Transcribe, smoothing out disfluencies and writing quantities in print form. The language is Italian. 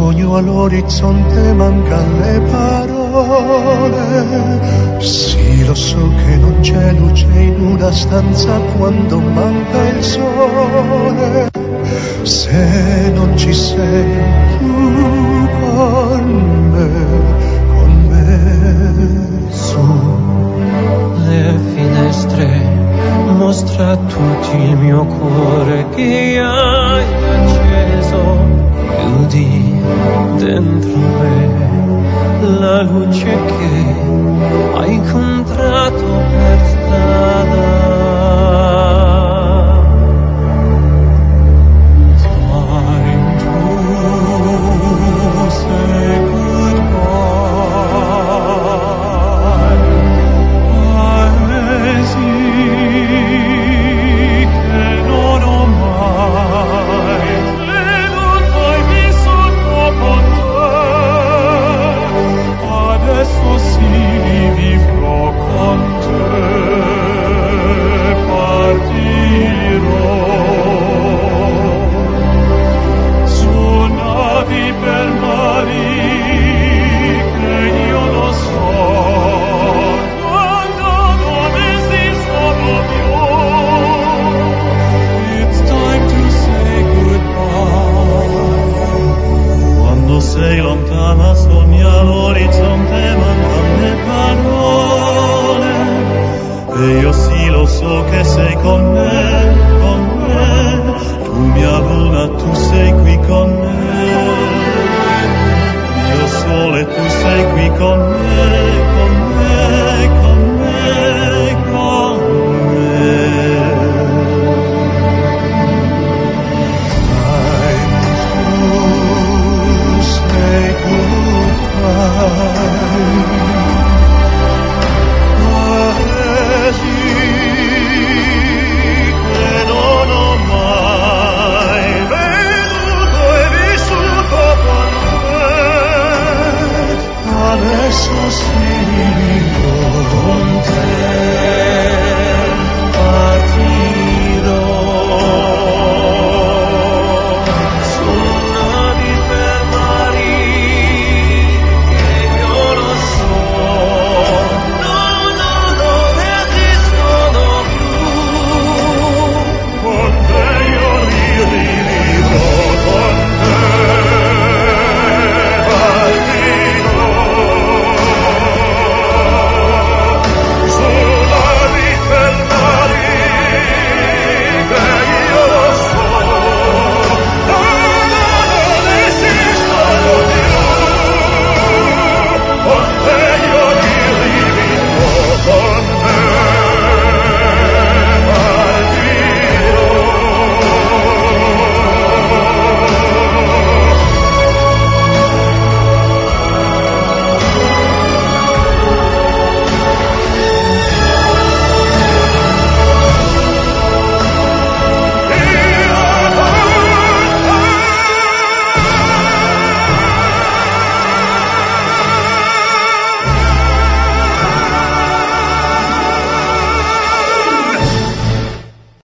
sogno all'orizzonte, mancan le parole. Sì, lo so che non c'è luce in una stanza quando manca il sole. Se non ci sei tu con me, su. Le finestre mostra a tutti il mio cuore che hai acceso. Chiudi dentro me la luce che hai incontrato per strada. Sei lontana, sogna all'orizzonte, mancano le parole. E io sì lo so che sei con me, con me. Tu mia luna, tu sei qui con me. Io sole, tu sei qui con me, con me.